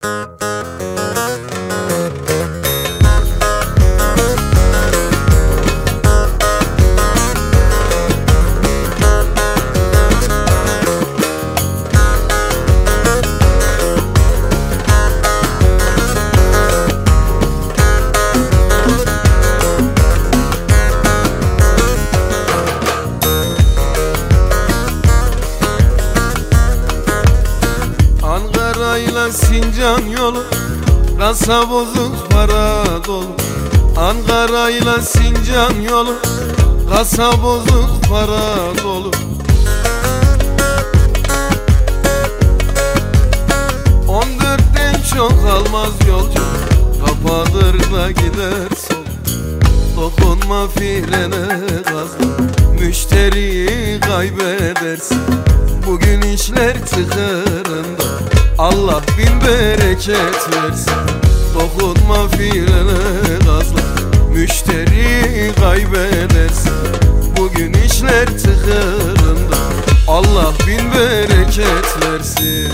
Ankara'yla Sincan yolu, kasa bozuk para dolu. Ankara'yla Sincan yolu, kasa bozuk para dolu. 14'ten çok almaz yolcu, kapadır da gider sol. Dokunma frene gazla, müşteriyi kaybedersin. Bugün işler tıkırında, Allah bin bereket versin. Dokunma frene gazla, müşteriyi kaybedersin. Bugün işler tıkırında, Allah bin bereket versin.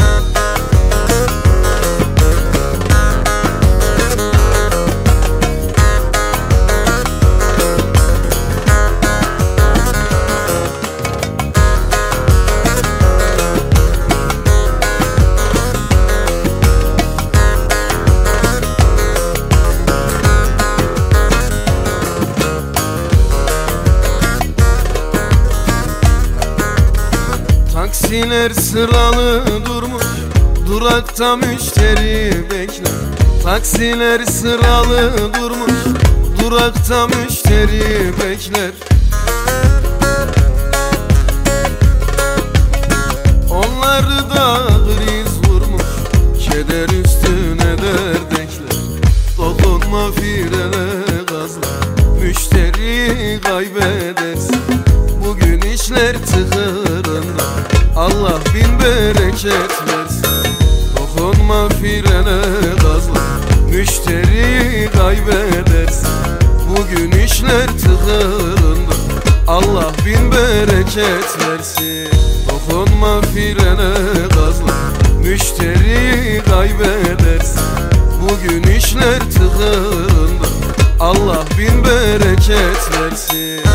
Taksiler sıralı durmuş, durakta müşteri bekler. Taksiler sıralı durmuş, durakta müşteri bekler. Onları da kriz vurmuş, keder üstüne derdekler. Dokunma frene gazla, müşteri kaybedersin. Bugün işler tıkırında, Allah bin bereket versin. Dokunma frene gazla, müşteri kaybedersin. Bugün işler tıkırında, Allah bin bereket versin. Dokunma frene gazla, müşteri kaybedersin. Bugün işler tıkırında, Allah bin bereket versin.